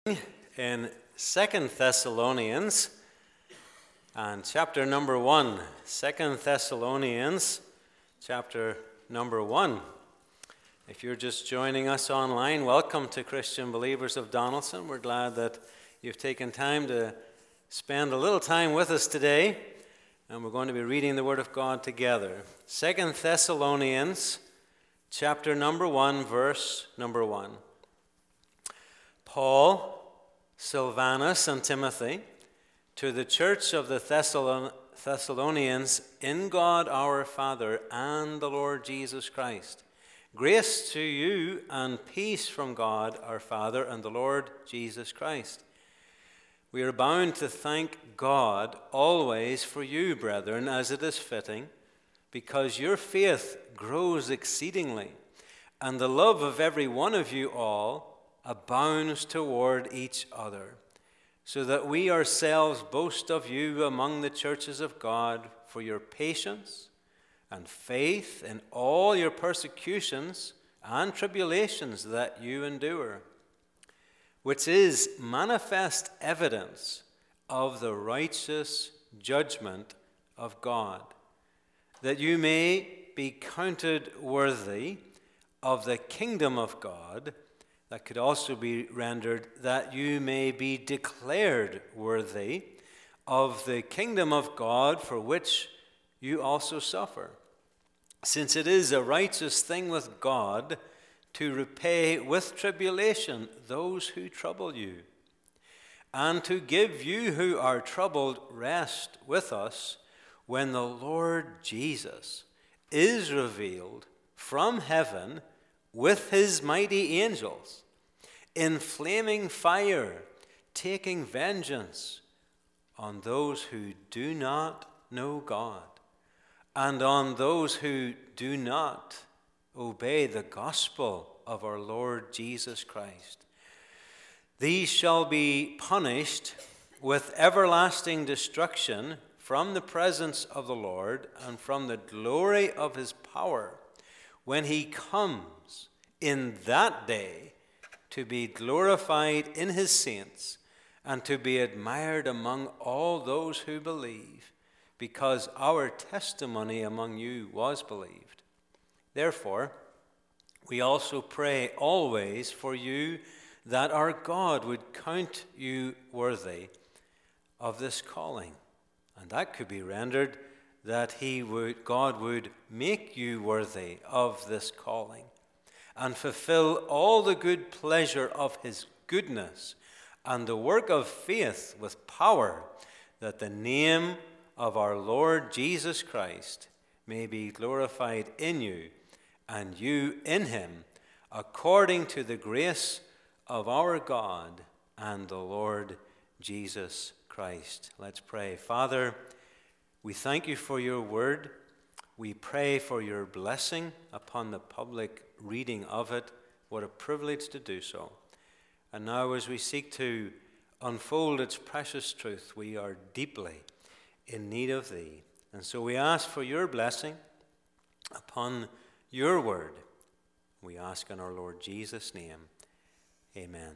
In 2 Thessalonians and chapter number 1. 2 Thessalonians chapter number 1. If you're just joining us online, welcome to Christian Believers of Donaldson. We're glad that you've taken time to spend a little time with us today, and we're going to be reading the Word of God together. 2 Thessalonians chapter number 1, verse number 1. Paul, Silvanus, and Timothy, to the church of the Thessalonians in God our Father and the Lord Jesus Christ. Grace to you and peace from God our Father and the Lord Jesus Christ. We are bound to thank God always for you, brethren, as it is fitting, because your faith grows exceedingly, and the love of every one of you all abounds toward each other, so that we ourselves boast of you among the churches of God for your patience and faith in all your persecutions and tribulations that you endure, which is manifest evidence of the righteous judgment of God, that you may be counted worthy of the kingdom of God. That could also be rendered, that you may be declared worthy of the kingdom of God for which you also suffer. Since it is a righteous thing with God to repay with tribulation those who trouble you, and to give you who are troubled rest with us when the Lord Jesus is revealed from heaven with his mighty angels, in flaming fire, taking vengeance on those who do not know God, and on those who do not obey the gospel of our Lord Jesus Christ. These shall be punished with everlasting destruction from the presence of the Lord and from the glory of his power, when he comes in that day to be glorified in his saints and to be admired among all those who believe, because our testimony among you was believed. Therefore, we also pray always for you, that our God would count you worthy of this calling. And that could be rendered, that God would make you worthy of this calling, and fulfill all the good pleasure of his goodness and the work of faith with power, that the name of our Lord Jesus Christ may be glorified in you, and you in him, according to the grace of our God and the Lord Jesus Christ. Let's pray. Father, we thank you for your word. We pray for your blessing upon the public reading of it. What a privilege to do so. And now as we seek to unfold its precious truth, we are deeply in need of thee. And so we ask for your blessing upon your word. We ask in our Lord Jesus' name. Amen.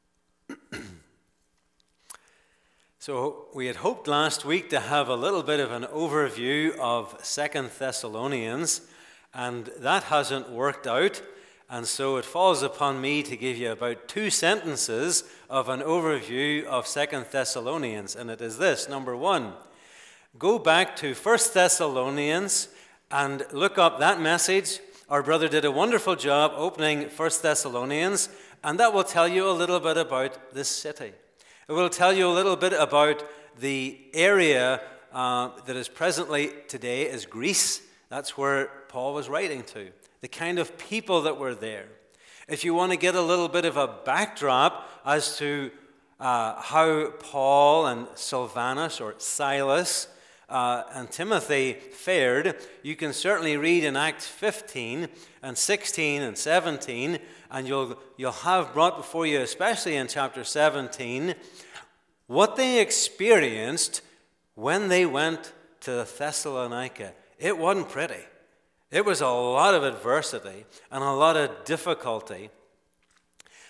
So we had hoped last week to have a little bit of an overview of 2 Thessalonians, and that hasn't worked out, and so it falls upon me to give you about 2 sentences of an overview of 2 Thessalonians, and it is this. Number 1, go back to 1 Thessalonians and look up that message. Our brother did a wonderful job opening 1 Thessalonians, and that will tell you a little bit about this city. It will tell you a little bit about the area that is presently today as Greece. That's where Paul was writing to, the kind of people that were there. If you want to get a little bit of a backdrop as to how Paul and Silvanus or Silas and Timothy fared, you can certainly read in Acts 15 and 16 and 17, and you'll have brought before you, especially in chapter 17, what they experienced when they went to Thessalonica. It wasn't pretty. It was a lot of adversity and a lot of difficulty.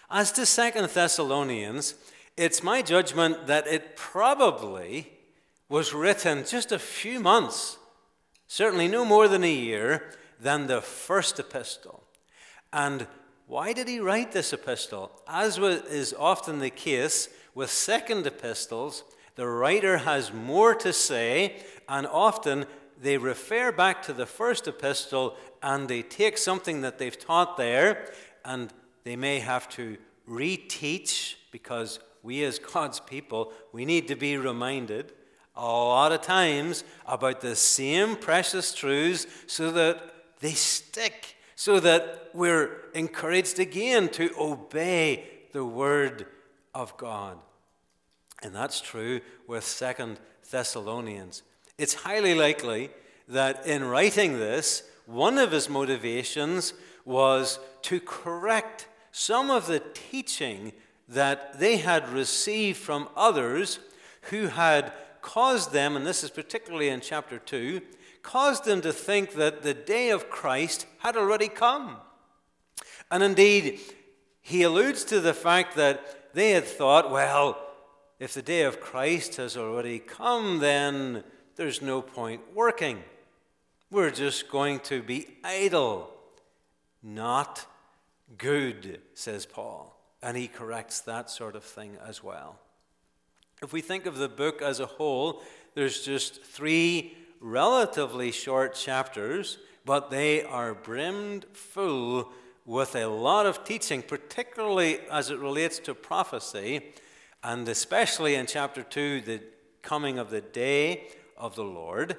As to 2 Thessalonians, it's my judgment that it probably was written just a few months, certainly no more than a year, than the first epistle. And why did he write this epistle? As is often the case with second epistles, the writer has more to say, and often they refer back to the first epistle and they take something that they've taught there and they may have to reteach, because we as God's people, we need to be reminded a lot of times about the same precious truths so that they stick, so that we're encouraged again to obey the word of God. And that's true with 2 Thessalonians. It's highly likely that in writing this, one of his motivations was to correct some of the teaching that they had received from others who had caused them, and this is particularly in chapter 2, caused them to think that the day of Christ had already come. And indeed, he alludes to the fact that they had thought, well, if the day of Christ has already come, then there's no point working. We're just going to be idle. Not good, says Paul. And he corrects that sort of thing as well. If we think of the book as a whole, there's just 3 relatively short chapters, but they are brimmed full with a lot of teaching, particularly as it relates to prophecy, and especially in chapter 2, the coming of the day of the Lord.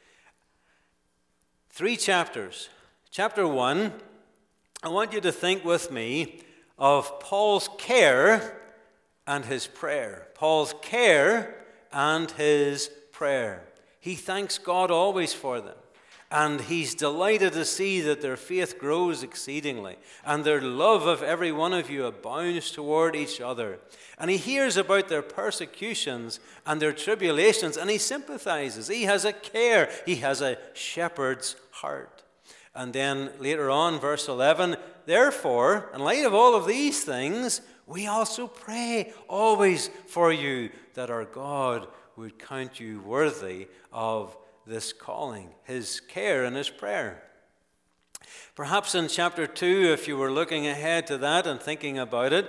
3 chapters. Chapter 1, I want you to think with me of Paul's care and his prayer. Paul's care and his prayer. He thanks God always for them. And he's delighted to see that their faith grows exceedingly, and their love of every one of you abounds toward each other. And he hears about their persecutions and their tribulations, and he sympathizes. He has a care. He has a shepherd's heart. And then later on, verse 11, therefore, in light of all of these things, we also pray always for you, that our God would count you worthy of this calling, his care and his prayer. Perhaps in chapter 2, if you were looking ahead to that and thinking about it,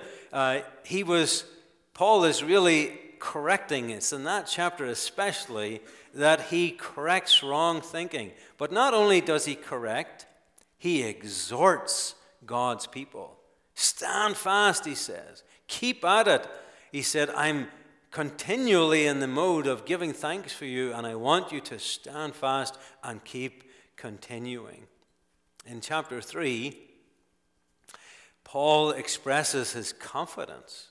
Paul is really correcting. It's in that chapter especially that he corrects wrong thinking. But not only does he correct, he exhorts God's people. Stand fast, he says. Keep at it. He said, I'm continually in the mode of giving thanks for you, and I want you to stand fast and keep continuing. In chapter 3, Paul expresses his confidence.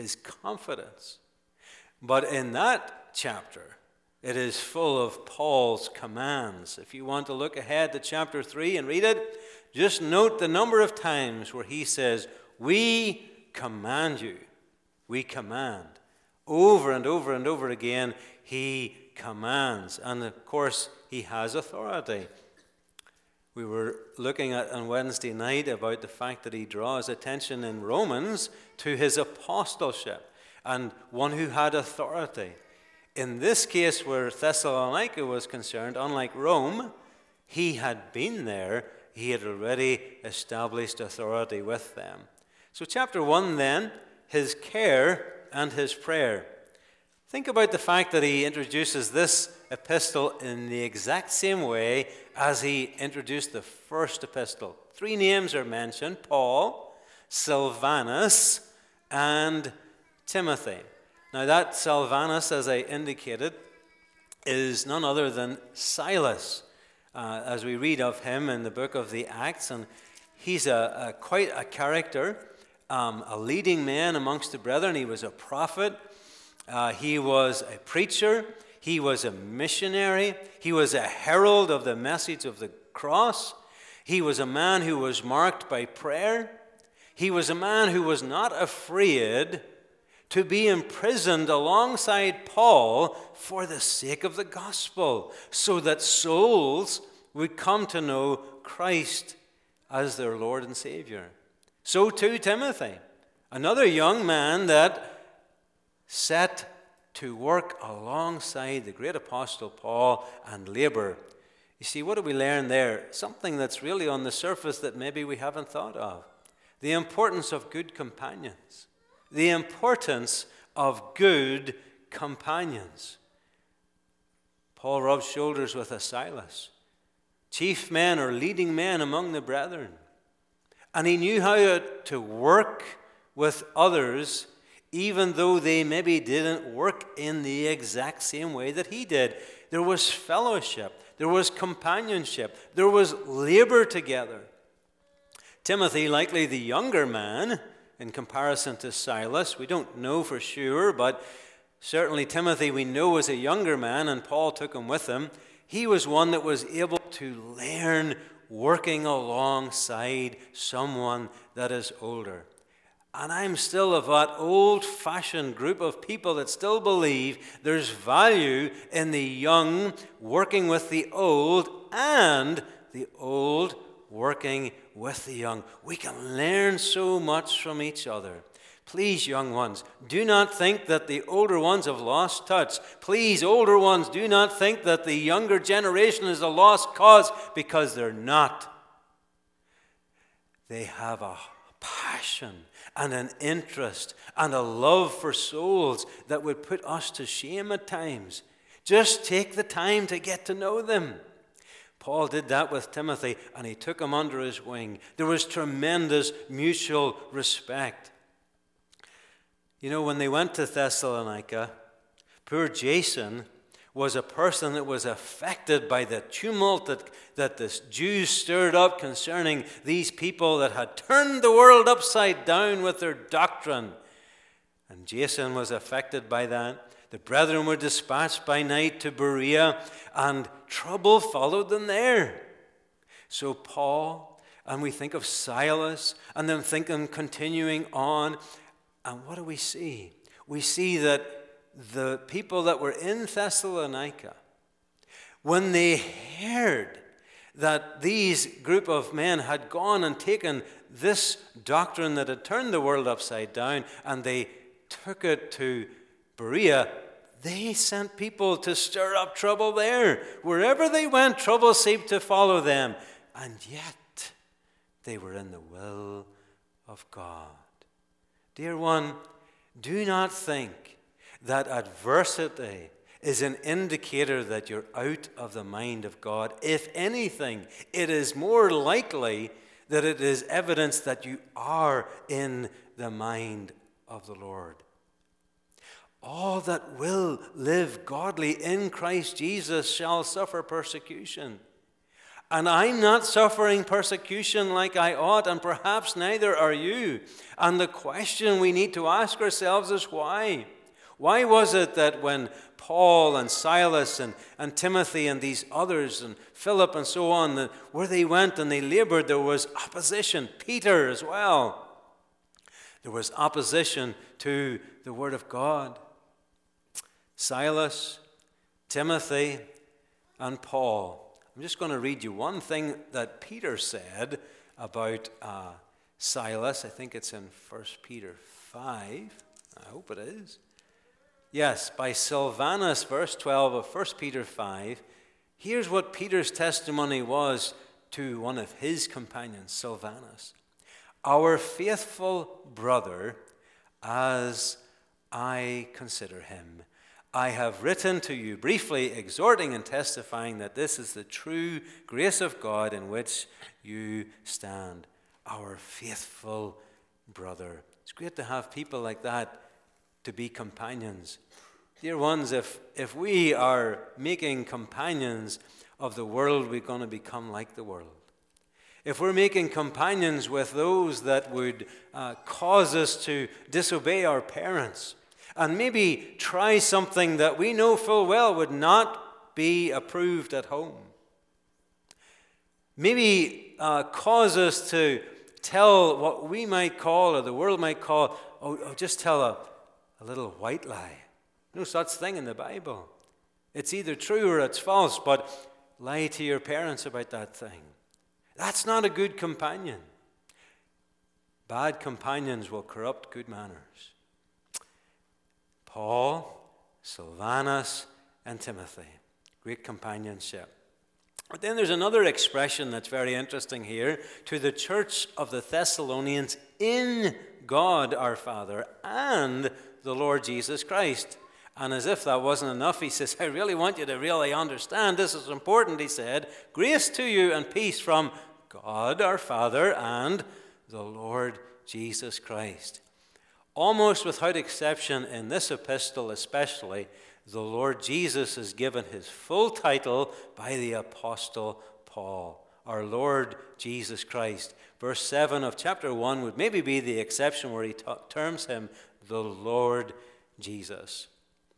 But in that chapter, it is full of Paul's commands. If you want to look ahead to chapter 3 and read it, just note the number of times where he says, we command you. We command. Over and over and over again, he commands. And of course, he has authority. We were looking at on Wednesday night about the fact that he draws attention in Romans to his apostleship and one who had authority. In this case, where Thessalonica was concerned, unlike Rome, he had been there. He had already established authority with them. So chapter 1 then, his care and his prayer. Think about the fact that he introduces this epistle in the exact same way as he introduced the first epistle. 3 names are mentioned: Paul, Silvanus, and Timothy. Now that Silvanus, as I indicated, is none other than Silas, as we read of him in the book of the Acts. And he's quite a character, a leading man amongst the brethren. He was a prophet. He was a preacher. He was a missionary. He was a herald of the message of the cross. He was a man who was marked by prayer. He was a man who was not afraid to be imprisoned alongside Paul for the sake of the gospel, so that souls would come to know Christ as their Lord and Savior. So too Timothy. Another young man that set to work alongside the great apostle Paul and labor. You see, what do we learn there? Something that's really on the surface that maybe we haven't thought of. The importance of good companions. The importance of good companions. Paul rubbed shoulders with a Silas, chief men or leading men among the brethren. And he knew how to work with others, even though they maybe didn't work in the exact same way that he did. There was fellowship, there was companionship, there was labor together. Timothy, likely the younger man in comparison to Silas, we don't know for sure, but certainly Timothy we know was a younger man, and Paul took him with him. He was one that was able to learn working alongside someone that is older. And I'm still of that old-fashioned group of people that still believe there's value in the young working with the old and the old working with the young. We can learn so much from each other. Please, young ones, do not think that the older ones have lost touch. Please, older ones, do not think that the younger generation is a lost cause, because they're not. They have a passion and an interest and a love for souls that would put us to shame at times. Just take the time to get to know them. Paul did that with Timothy, and he took him under his wing. There was tremendous mutual respect. You know, when they went to Thessalonica, poor Jason was a person that was affected by the tumult that the Jews stirred up concerning these people that had turned the world upside down with their doctrine. And Jason was affected by that. The brethren were dispatched by night to Berea, and trouble followed them there. So Paul, and we think of Silas, and then think of continuing on. And what do we see? We see that the people that were in Thessalonica, when they heard that these group of men had gone and taken this doctrine that had turned the world upside down, and they took it to Berea, they sent people to stir up trouble there. Wherever they went, trouble seemed to follow them. And yet, they were in the will of God. Dear one, do not think that adversity is an indicator that you're out of the mind of God. If anything, it is more likely that it is evidence that you are in the mind of the Lord. All that will live godly in Christ Jesus shall suffer persecution. And I'm not suffering persecution like I ought, and perhaps neither are you. And the question we need to ask ourselves is why? Why was it that when Paul and Silas and Timothy and these others and Philip and so on, where they went and they labored, there was opposition? Peter as well. There was opposition to the Word of God. Silas, Timothy, and Paul. I'm just going to read you one thing that Peter said about Silas. I think it's in 1 Peter 5. I hope it is. Yes, by Silvanus, verse 12 of 1 Peter 5. Here's what Peter's testimony was to one of his companions, Silvanus. Our faithful brother, as I consider him, I have written to you briefly, exhorting and testifying that this is the true grace of God in which you stand. Our faithful brother. It's great to have people like that to be companions. Dear ones, if we are making companions of the world, we're going to become like the world. If we're making companions with those that would cause us to disobey our parents, and maybe try something that we know full well would not be approved at home, maybe cause us to tell what we might call, or the world might call, just tell a little white lie. No such thing in the Bible. It's either true or it's false, but lie to your parents about that thing. That's not a good companion. Bad companions will corrupt good manners. Paul, Silvanus, and Timothy. Great companionship. But then there's another expression that's very interesting here. To the church of the Thessalonians in God our Father and the Lord Jesus Christ. And as if that wasn't enough, he says, I really want you to really understand. This is important, he said. Grace to you and peace from God our Father and the Lord Jesus Christ. Almost without exception in this epistle especially, the Lord Jesus is given his full title by the Apostle Paul, our Lord Jesus Christ. Verse 7 of chapter 1 would maybe be the exception where he terms him the Lord Jesus.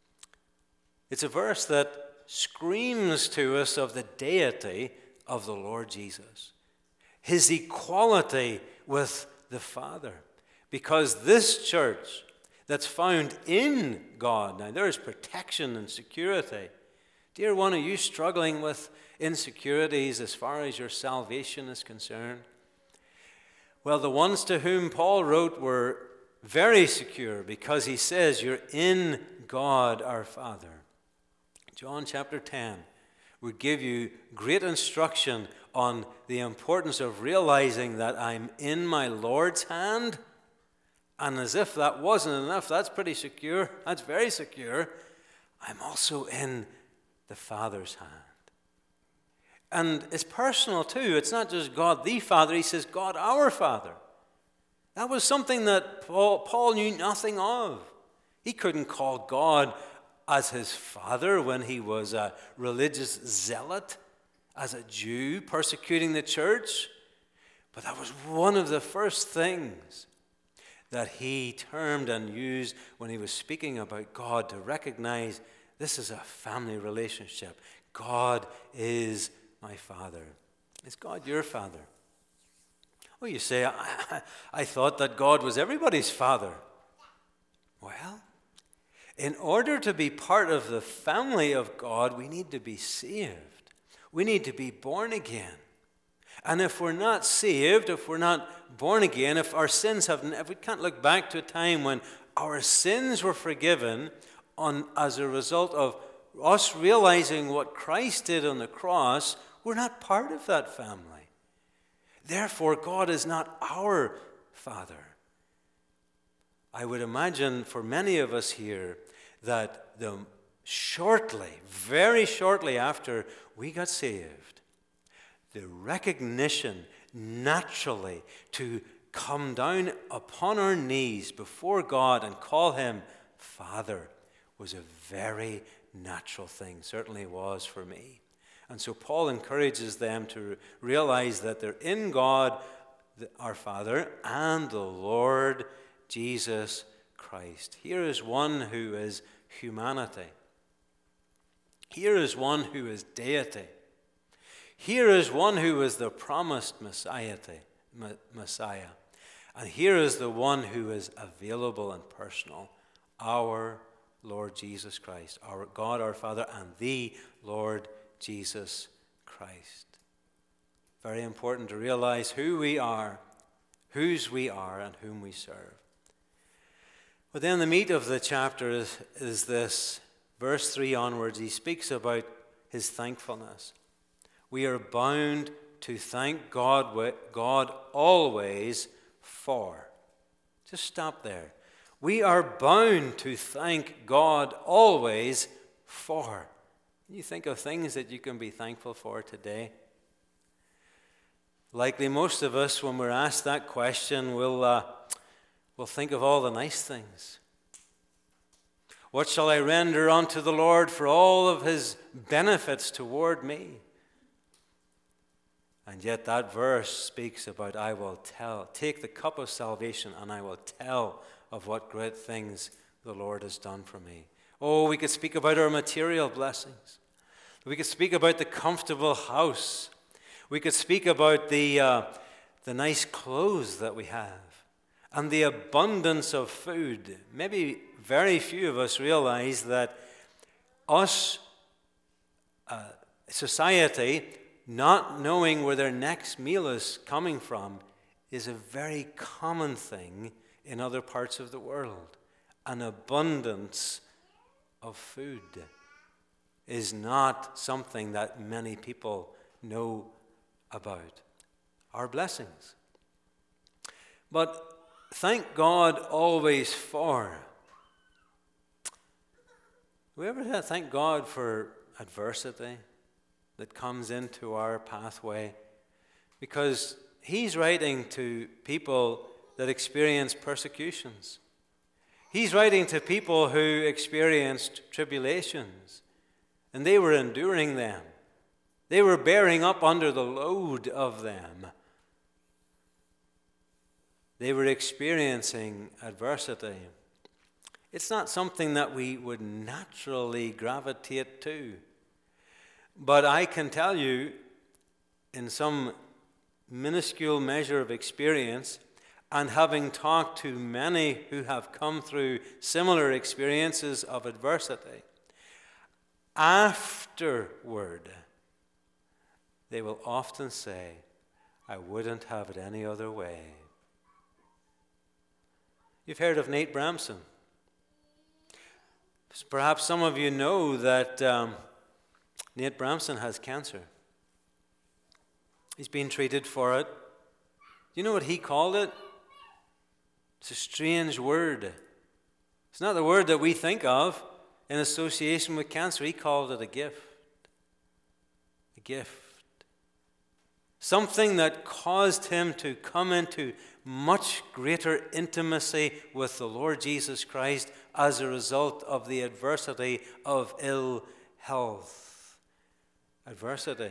It's a verse that screams to us of the deity of the Lord Jesus, his equality with the Father. Because this church that's found in God, now there is protection and security. Dear one, are you struggling with insecurities as far as your salvation is concerned? Well, the ones to whom Paul wrote were very secure because he says you're in God our Father. John chapter 10 would give you great instruction on the importance of realizing that I'm in my Lord's hand. And as if that wasn't enough, that's pretty secure. That's very secure. I'm also in the Father's hand. And it's personal too. It's not just God the Father. He says God our Father. That was something that Paul knew nothing of. He couldn't call God as his father when he was a religious zealot, as a Jew persecuting the church. But that was one of the first things that he termed and used when he was speaking about God, to recognize this is a family relationship. God is my Father. Is God your Father? Oh, you say, I thought that God was everybody's Father. Well, in order to be part of the family of God, we need to be saved. We need to be born again. And if we're not saved, if we're not born again, if our sins if we can't look back to a time when our sins were forgiven as a result of us realizing what Christ did on the cross, we're not part of that family. Therefore, God is not our Father. I would imagine for many of us here that very shortly after we got saved, the recognition naturally to come down upon our knees before God and call him Father was a very natural thing. Certainly was for me. And so Paul encourages them to realize that they're in God, our Father, and the Lord Jesus Christ. Here is one who is humanity. Here is one who is deity. Here is one who is the promised Messiah. And here is the one who is available and personal, our Lord Jesus Christ, our God, our Father, and the Lord Jesus Christ. Very important to realize who we are, whose we are, and whom we serve. But then the meat of the chapter is this. Verse 3 onwards, he speaks about his thankfulness. We are bound to thank God always for. Just stop there. We are bound to thank God always for. You think of things that you can be thankful for today. Likely most of us, when we're asked that question, will think of all the nice things. What shall I render unto the Lord for all of his benefits toward me? And yet that verse speaks about, I will take the cup of salvation and I will tell of what great things the Lord has done for me. Oh, we could speak about our material blessings. We could speak about the comfortable house. We could speak about the nice clothes that we have and the abundance of food. Maybe very few of us realize that society, not knowing where their next meal is coming from, is a very common thing in other parts of the world. An abundance of food is not something that many people know about. Our blessings. But thank God always for. Do we ever thank God for adversity that comes into our pathway? Because he's writing to people that experience persecutions. He's writing to people who experienced tribulations, and they were enduring them. They were bearing up under the load of them. They were experiencing adversity. It's not something that we would naturally gravitate to. But I can tell you, in some minuscule measure of experience, and having talked to many who have come through similar experiences of adversity, afterward, they will often say, I wouldn't have it any other way. You've heard of Nate Bramson. Perhaps some of you know that Nate Bramson has cancer. He's been treated for it. Do you know what he called it? It's a strange word. It's not the word that we think of in association with cancer. He called it a gift. A gift. Something that caused him to come into much greater intimacy with the Lord Jesus Christ as a result of the adversity of ill health. Adversity.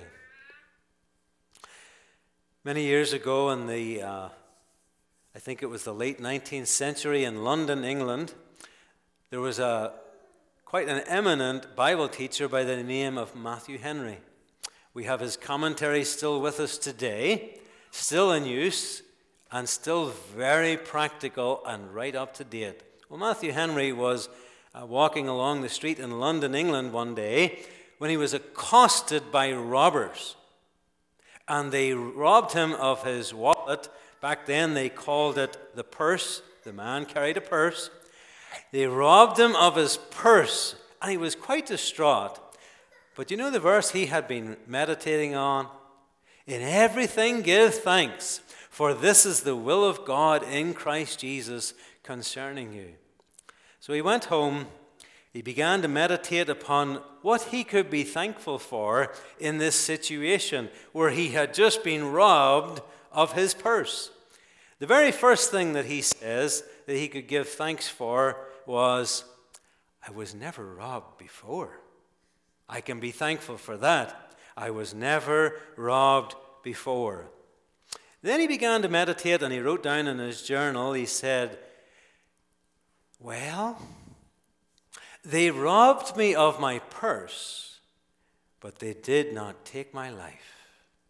Many years ago in I think it was the late 19th century in London, England, there was quite an eminent Bible teacher by the name of Matthew Henry. We have his commentary still with us today, still in use, and still very practical and right up to date. Well, Matthew Henry was walking along the street in London, England one day when he was accosted by robbers. And they robbed him of his wallet. Back then they called it the purse. The man carried a purse. They robbed him of his purse, and he was quite distraught. But you know the verse he had been meditating on? In everything give thanks, for this is the will of God in Christ Jesus concerning you. So he went home. He began to meditate upon what he could be thankful for in this situation where he had just been robbed of his purse. The very first thing that he says that he could give thanks for was, I was never robbed before. I can be thankful for that. I was never robbed before. Then he began to meditate, and he wrote down in his journal, he said, well, they robbed me of my purse, but they did not take my life.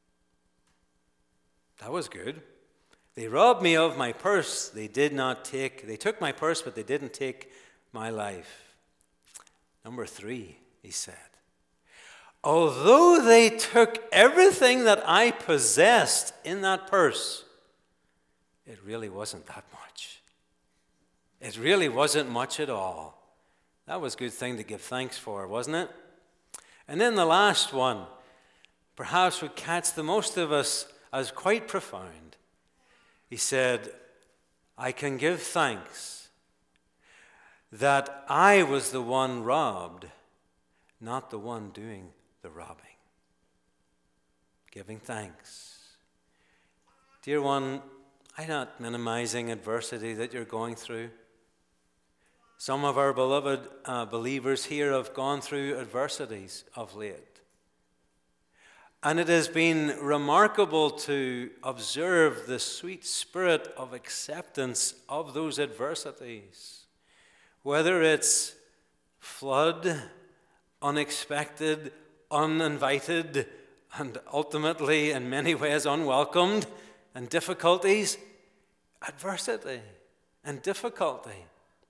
That was good. They robbed me of my purse. They took my purse, but they didn't take my life. Number 3, he said, although they took everything that I possessed in that purse, it really wasn't that much. It really wasn't much at all. That was a good thing to give thanks for, wasn't it? And then the last one, perhaps would catch the most of us as quite profound. He said, I can give thanks that I was the one robbed, not the one doing the robbing. Giving thanks. Dear one, I'm not minimizing adversity that you're going through. Some of our beloved believers here have gone through adversities of late. And it has been remarkable to observe the sweet spirit of acceptance of those adversities. Whether it's flood, unexpected, uninvited, and ultimately in many ways unwelcomed, and difficulties, adversity and difficulty.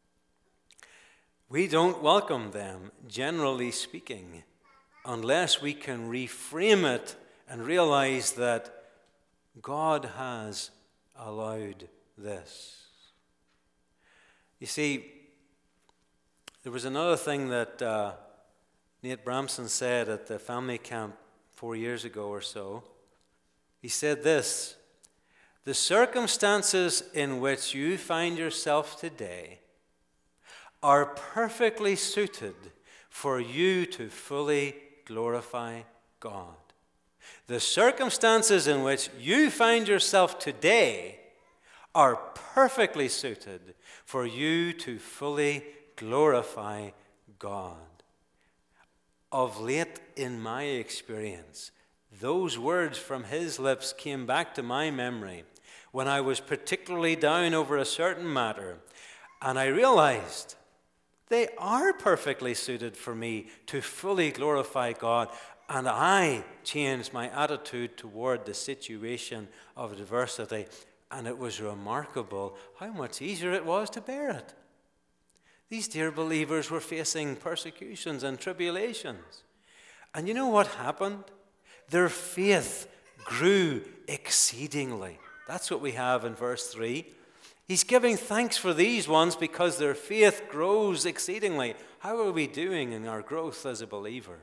We don't welcome them, generally speaking, unless we can reframe it and realize that God has allowed this. You see, there was another thing that Nate Bramson said at the family camp 4 years ago or so. He said this: the circumstances in which you find yourself today are perfectly suited for you to fully glorify God. The circumstances in which you find yourself today are perfectly suited for you to fully glorify God. Of late, in my experience, those words from his lips came back to my memory when I was particularly down over a certain matter, and I realized they are perfectly suited for me to fully glorify God, and I changed my attitude toward the situation of adversity, and it was remarkable how much easier it was to bear it. These dear believers were facing persecutions and tribulations. And you know what happened? Their faith grew exceedingly. That's what we have in verse 3. He's giving thanks for these ones because their faith grows exceedingly. How are we doing in our growth as a believer?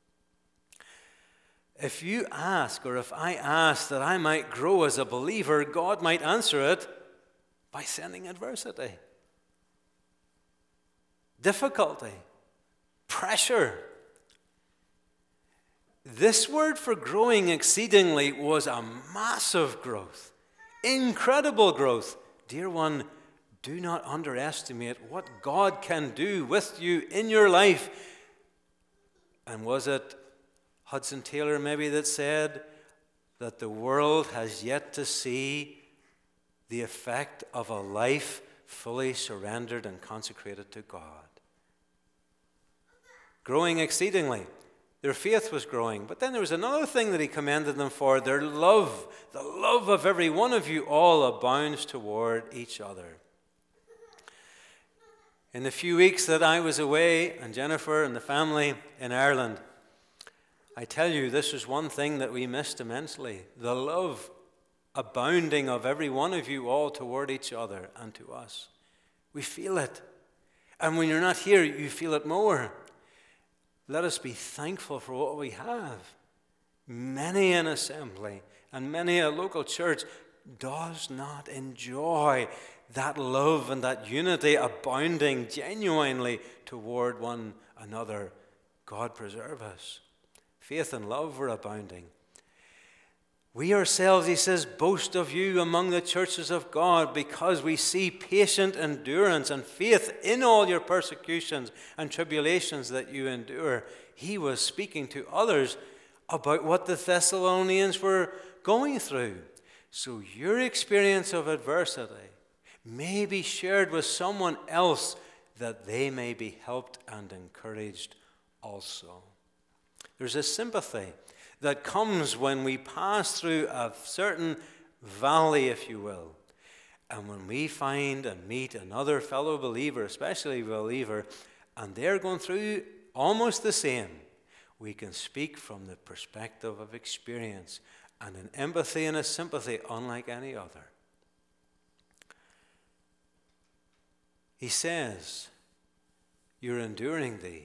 If you ask, or if I ask that I might grow as a believer, God might answer it by sending adversity, difficulty, pressure. This word for growing exceedingly was a massive growth, incredible growth. Dear one, do not underestimate what God can do with you in your life. And was it Hudson Taylor maybe that said that the world has yet to see the effect of a life fully surrendered and consecrated to God? Growing exceedingly. Their faith was growing. But then there was another thing that he commended them for. Their love, the love of every one of you all abounds toward each other. In the few weeks that I was away, and Jennifer and the family in Ireland, I tell you, this is one thing that we missed immensely. The love abounding of every one of you all toward each other and to us. We feel it. And when you're not here, you feel it more. Let us be thankful for what we have. Many an assembly and many a local church does not enjoy that love and that unity abounding genuinely toward one another. God preserve us. Faith and love were abounding. We ourselves, he says, boast of you among the churches of God because we see patient endurance and faith in all your persecutions and tribulations that you endure. He was speaking to others about what the Thessalonians were going through. So your experience of adversity may be shared with someone else that they may be helped and encouraged also. There's a sympathy that comes when we pass through a certain valley, if you will. And when we find and meet another fellow believer, especially a believer, and they're going through almost the same, we can speak from the perspective of experience and an empathy and a sympathy unlike any other. He says, you're enduring these.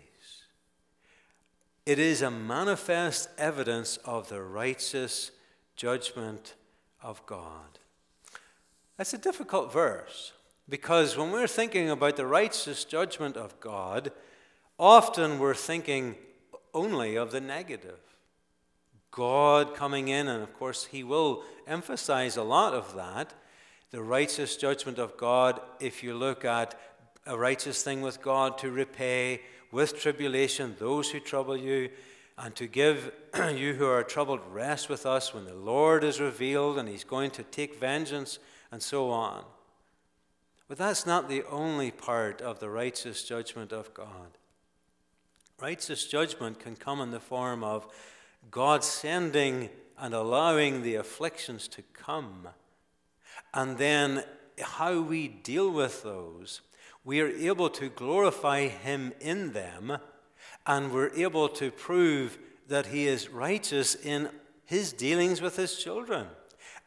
It is a manifest evidence of the righteous judgment of God. That's a difficult verse because when we're thinking about the righteous judgment of God, often we're thinking only of the negative. God coming in, and of course he will emphasize a lot of that. The righteous judgment of God, if you look at a righteous thing with God to repay with tribulation those who trouble you, and to give you who are troubled rest with us when the Lord is revealed and he's going to take vengeance, and so on. But that's not the only part of the righteous judgment of God. Righteous judgment can come in the form of God sending and allowing the afflictions to come, and then how we deal with those. We are able to glorify him in them, and we're able to prove that he is righteous in his dealings with his children.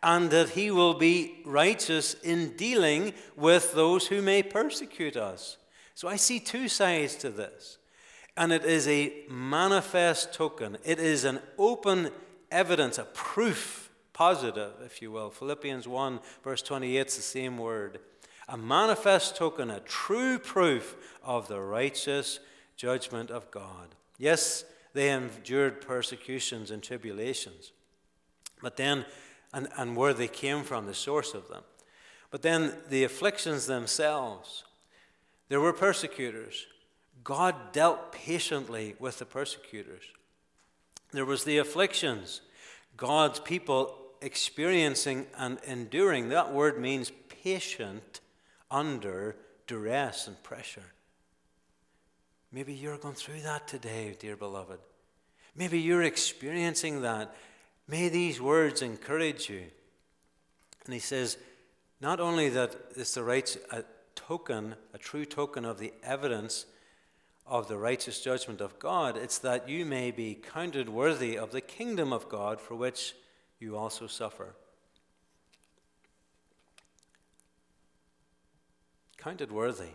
and that he will be righteous in dealing with those who may persecute us. So I see two sides to this. And it is a manifest token. It is an open evidence, a proof, positive, if you will. Philippians 1, verse 28 is the same word. A manifest token, a true proof of the righteous judgment of God. Yes, they endured persecutions and tribulations. But then, and where they came from, the source of them. But then the afflictions themselves. There were persecutors. God dealt patiently with the persecutors. There was the afflictions. God's people experiencing and enduring. That word means patient under duress and pressure. Maybe you're going through that today, dear beloved. Maybe you're experiencing that. May these words encourage you. And he says, not only that it's a token, a true token of the evidence of the righteous judgment of God, it's that you may be counted worthy of the kingdom of God for which you also suffer. Counted worthy.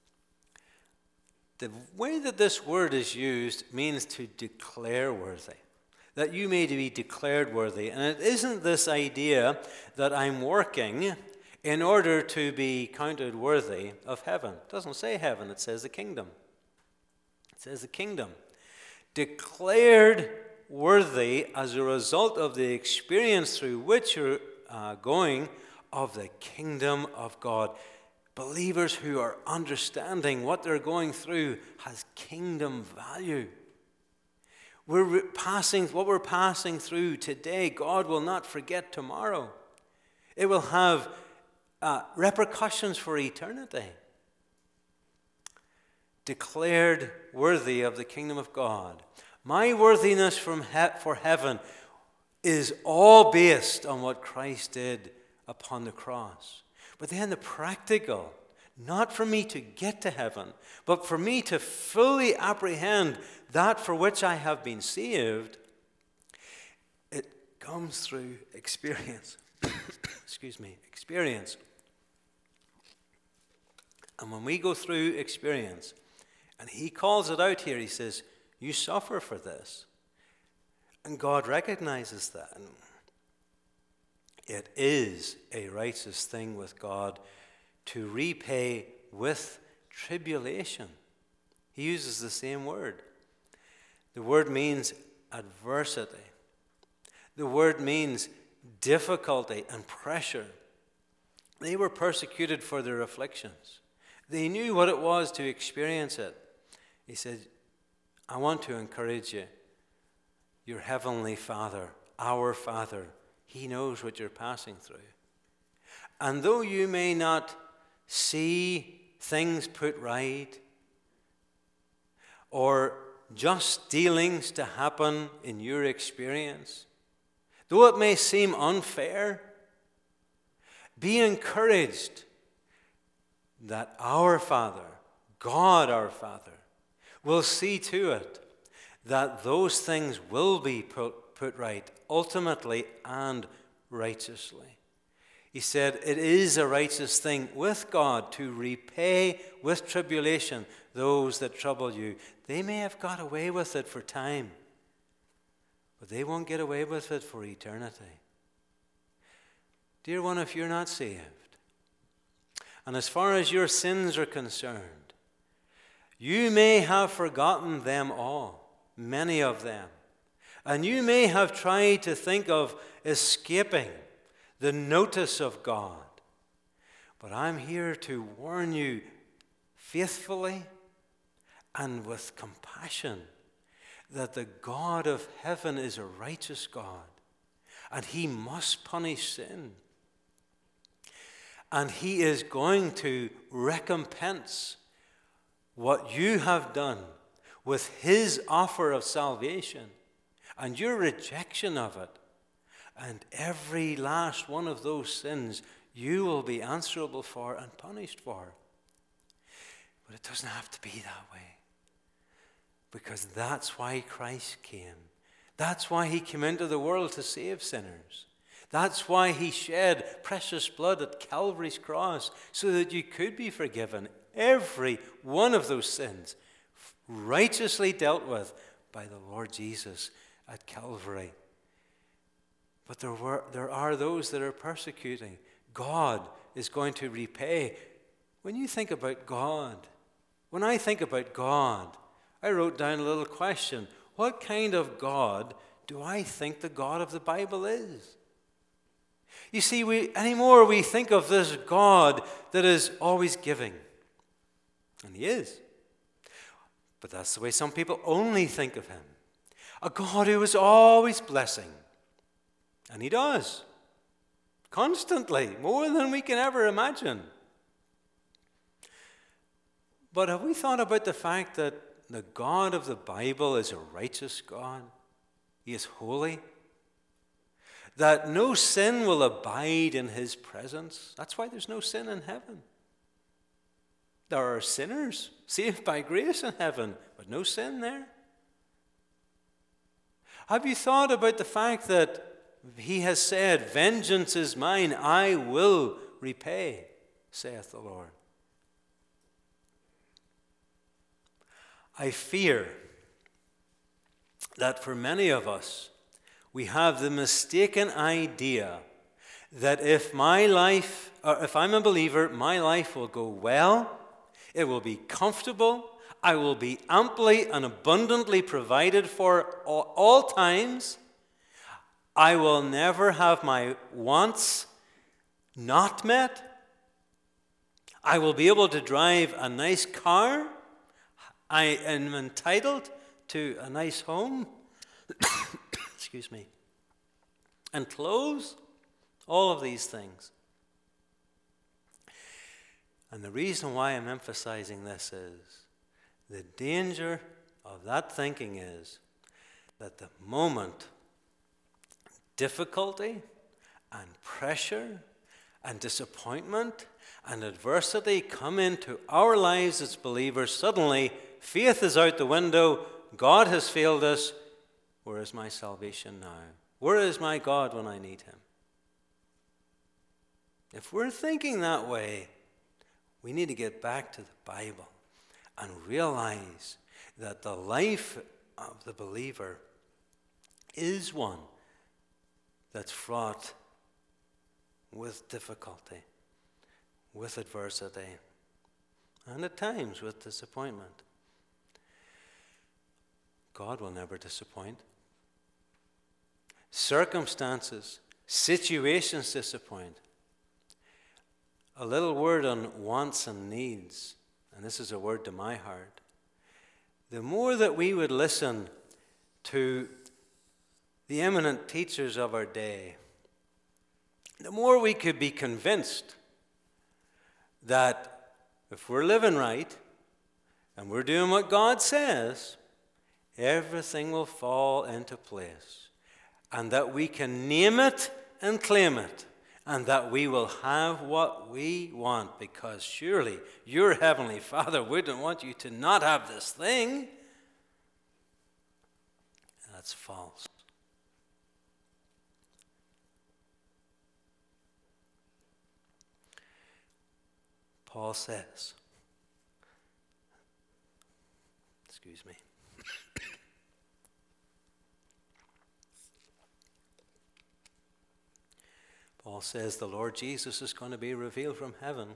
The way that this word is used means to declare worthy. That you may be declared worthy. And it isn't this idea that I'm working in order to be counted worthy of heaven. It doesn't say heaven, it says the kingdom. It says the kingdom. Declared worthy as a result of the experience through which you're going of the kingdom of God. Believers who are understanding what they're going through has kingdom value. What we're passing through today, God will not forget tomorrow. It will have repercussions for eternity. Declared worthy of the kingdom of God. My worthiness for heaven is all based on what Christ did upon the cross. But then the practical, not for me to get to heaven, but for me to fully apprehend that for which I have been saved, it comes through experience. Excuse me, experience. And when we go through experience, and he calls it out here, he says, you suffer for this. And God recognizes that. It is a righteous thing with God to repay with tribulation. He uses the same word. The word means adversity. The word means difficulty and pressure. They were persecuted for their afflictions. They knew what it was to experience it. He said, I want to encourage you. Your heavenly Father, our Father, He knows what you're passing through. And though you may not see things put right, or just dealings to happen in your experience, though it may seem unfair, be encouraged that our Father, God our Father, will see to it that those things will be put right, ultimately and righteously. He said, it is a righteous thing with God to repay with tribulation those that trouble you. They may have got away with it for time, but they won't get away with it for eternity. Dear one, if you're not saved, and as far as your sins are concerned, you may have forgotten them all, many of them. And you may have tried to think of escaping the notice of God. But I'm here to warn you faithfully and with compassion that the God of heaven is a righteous God, and He must punish sin. And He is going to recompense what you have done with His offer of salvation and your rejection of it. And every last one of those sins you will be answerable for and punished for. But it doesn't have to be that way, because that's why Christ came. That's why He came into the world, to save sinners. That's why he shed precious blood at Calvary's cross, so that you could be forgiven. Every one of those sins righteously dealt with by the Lord Jesus at Calvary. But there are those that are persecuting. God is going to repay. When you think about God, when I think about God, I wrote down a little question. What kind of God do I think the God of the Bible is? You see, anymore we think of this God that is always giving. And he is. But that's the way some people only think of him. A God who is always blessing. And he does. Constantly. More than we can ever imagine. But have we thought about the fact that the God of the Bible is a righteous God? He is holy. That no sin will abide in his presence. That's why there's no sin in heaven. There are sinners saved by grace in heaven, but no sin there. Have you thought about the fact that he has said, "Vengeance is mine, I will repay, saith the Lord"? I fear that for many of us, we have the mistaken idea that if I'm a believer, my life will go well, it will be comfortable, I will be amply and abundantly provided for all times, I will never have my wants not met, I will be able to drive a nice car, I am entitled to a nice home, excuse me, and clothes, all of these things. And the reason why I'm emphasizing this is the danger of that thinking is that the moment difficulty and pressure and disappointment and adversity come into our lives as believers, suddenly faith is out the window, God has failed us, where is my salvation now? Where is my God when I need him? If we're thinking that way, we need to get back to the Bible and realize that the life of the believer is one that's fraught with difficulty, with adversity, and at times with disappointment. God will never disappoint. Circumstances, situations disappoint. A little word on wants and needs, and this is a word to my heart. The more that we would listen to the eminent teachers of our day, the more we could be convinced that if we're living right and we're doing what God says, everything will fall into place, and that we can name it and claim it, and that we will have what we want, because surely your heavenly Father wouldn't want you to not have this thing. That's false. Paul says, excuse me, Paul says the Lord Jesus is going to be revealed from heaven.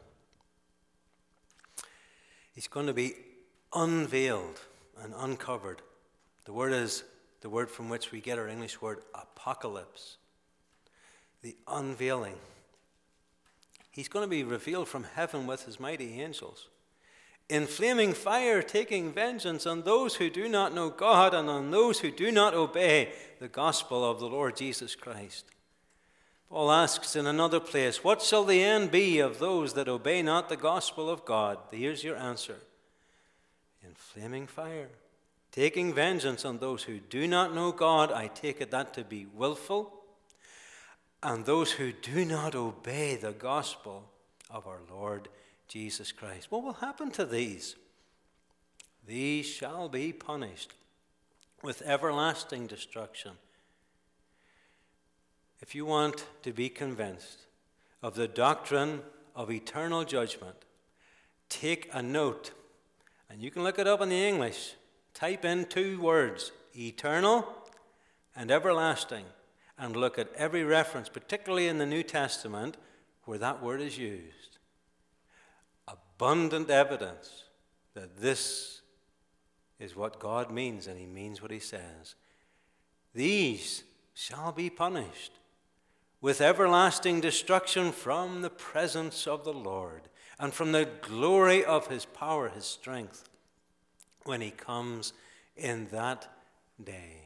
He's going to be unveiled and uncovered. The word is the word from which we get our English word apocalypse. The unveiling. He's going to be revealed from heaven with his mighty angels, in flaming fire, taking vengeance on those who do not know God and on those who do not obey the gospel of the Lord Jesus Christ. Paul asks in another place, what shall the end be of those that obey not the gospel of God? Here's your answer. In flaming fire, taking vengeance on those who do not know God, I take it that to be willful, and those who do not obey the gospel of our Lord Jesus Christ. What will happen to these? These shall be punished with everlasting destruction if you want to be convinced of the doctrine of eternal judgment, take a note, and you can look it up in the English. Type in 2 words, eternal and everlasting, and look at every reference, particularly in the New Testament, where that word is used. Abundant evidence that this is what God means, and he means what he says. These shall be punished with everlasting destruction from the presence of the Lord and from the glory of his power, his strength, when he comes in that day.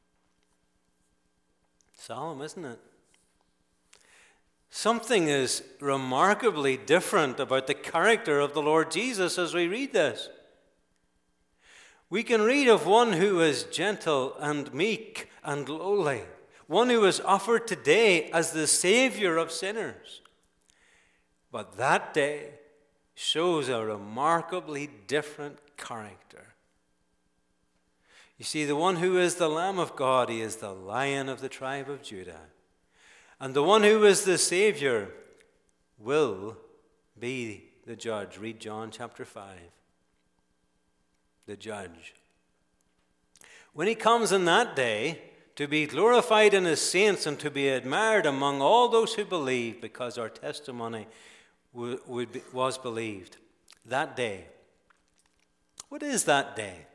Solemn, isn't it? Something is remarkably different about the character of the Lord Jesus as we read this. We can read of one who is gentle and meek and lowly, one who is offered today as the Savior of sinners. But that day shows a remarkably different character. You see, the one who is the Lamb of God, he is the Lion of the tribe of Judah. And the one who is the Savior will be the judge. Read John chapter 5. The judge. When he comes in that day to be glorified in his saints and to be admired among all those who believe, because our testimony was believed. That day. What is that day?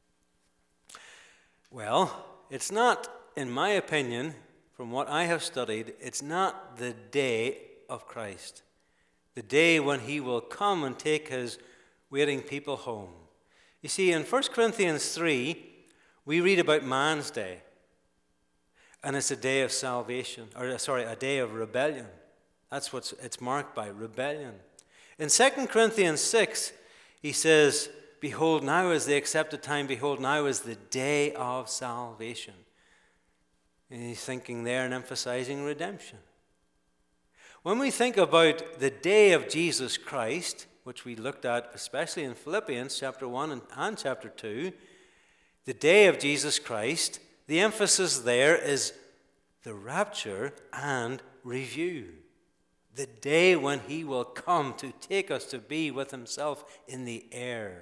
Well, it's not, in my opinion, from what I have studied, it's not the day of Christ. The day when he will come and take his waiting people home. You see, in 1 Corinthians 3, we read about man's day. And it's a day of salvation, a day of rebellion. That's what it's marked by, rebellion. In 2 Corinthians 6, he says, behold, now is the accepted time. Behold, now is the day of salvation. And he's thinking there and emphasizing redemption. When we think about the day of Jesus Christ, which we looked at especially in Philippians chapter 1 and chapter 2, the day of Jesus Christ, the emphasis there is the rapture and review. The day when he will come to take us to be with himself in the air.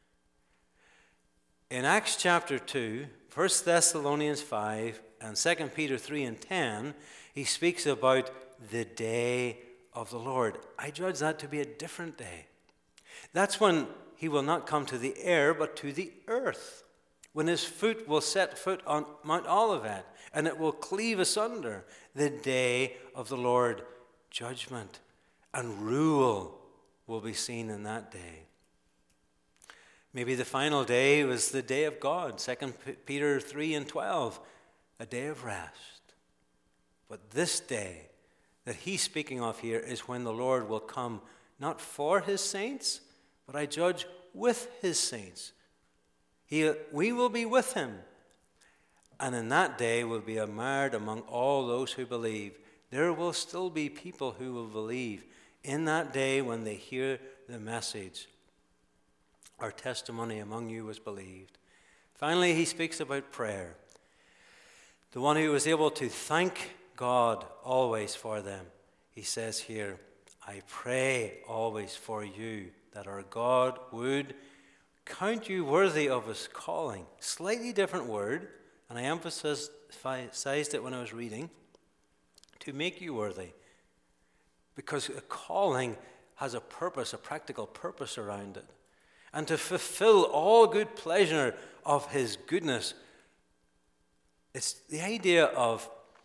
In Acts chapter 2, 1 Thessalonians 5, and 2 Peter 3 and 10, he speaks about the day of the Lord. I judge that to be a different day. That's when he will not come to the air, but to the earth. When his foot will set foot on Mount Olivet, and it will cleave asunder. The day of the Lord, judgment and rule will be seen in that day. Maybe the final day was the day of God, 2 Peter 3 and 12, a day of rest. But this day that he's speaking of here is when the Lord will come, not for his saints, but I judge with his saints. We will be with him. And in that day will be admired among all those who believe. There will still be people who will believe in that day when they hear the message. Our testimony among you was believed. Finally, he speaks about prayer. The one who was able to thank God always for them. He says here, I pray always for you that our God would count you worthy of his calling. Slightly different word, and I emphasized it when I was reading. To make you worthy. Because a calling has a purpose, a practical purpose around it. And to fulfill all good pleasure of his goodness. It's the idea of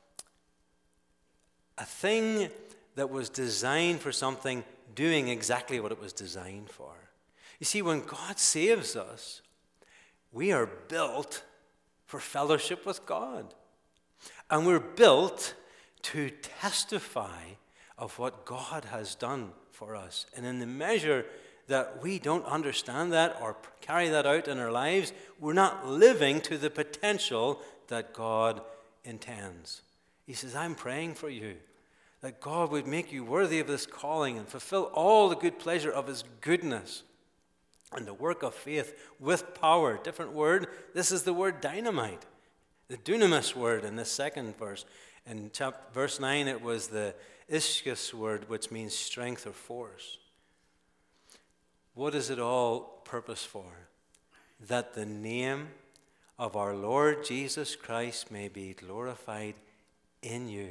a thing that was designed for something doing exactly what it was designed for. You see, when God saves us, we are built for fellowship with God. And we're built to testify of what God has done for us. And in the measure that we don't understand that or carry that out in our lives, we're not living to the potential that God intends. He says, I'm praying for you, that God would make you worthy of this calling and fulfill all the good pleasure of his goodness. And the work of faith with power, different word, this is the word dynamite. The dunamis word in this second verse. In verse 9, it was the ischus word, which means strength or force. What is it all purpose for? That the name of our Lord Jesus Christ may be glorified in you.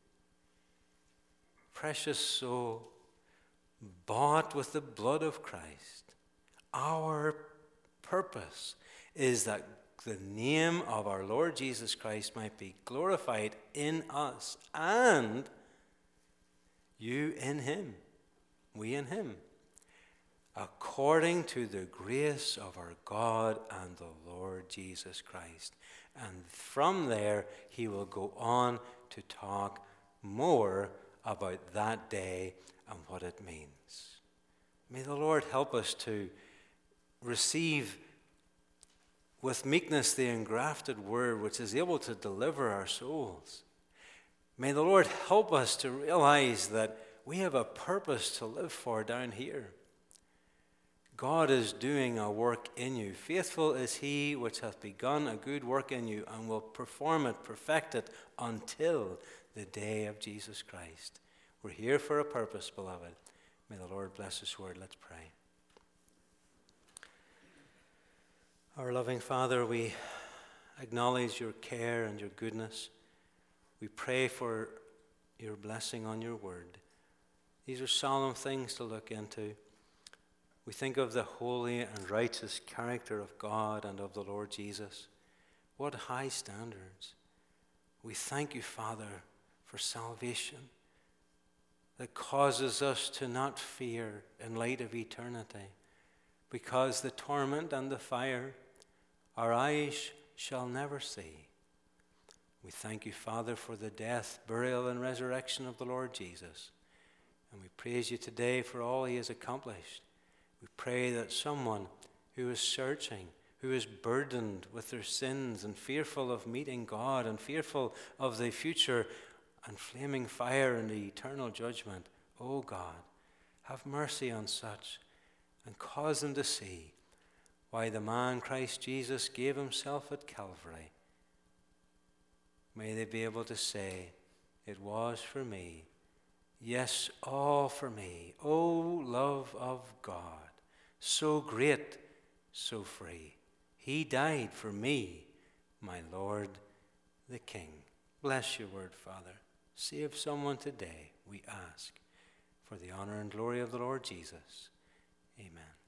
Precious soul, bought with the blood of Christ, our purpose is that the name of our Lord Jesus Christ might be glorified in us, and you in him, we in him, according to the grace of our God and the Lord Jesus Christ. And from there, he will go on to talk more about that day and what it means. May the Lord help us to receive with meekness the engrafted word which is able to deliver our souls. May the Lord help us to realize that we have a purpose to live for down here. God is doing a work in you. Faithful is he which hath begun a good work in you and will perform it, perfect it, until the day of Jesus Christ. We're here for a purpose, beloved. May the Lord bless his word. Let's pray. Our loving Father, we acknowledge your care and your goodness. We pray for your blessing on your word. These are solemn things to look into. We think of the holy and righteous character of God and of the Lord Jesus. What high standards. We thank you, Father, for salvation that causes us to not fear in light of eternity, because the torment and the fire our eyes shall never see. We thank you, Father, for the death, burial, and resurrection of the Lord Jesus. And we praise you today for all he has accomplished. We pray that someone who is searching, who is burdened with their sins and fearful of meeting God and fearful of the future and flaming fire and the eternal judgment, oh God, have mercy on such and cause them to see why the man Christ Jesus gave himself at Calvary. May they be able to say, it was for me. Yes, all for me. Oh, love of God, so great, so free. He died for me, my Lord the King. Bless your word, Father. Save someone today, we ask, for the honor and glory of the Lord Jesus. Amen.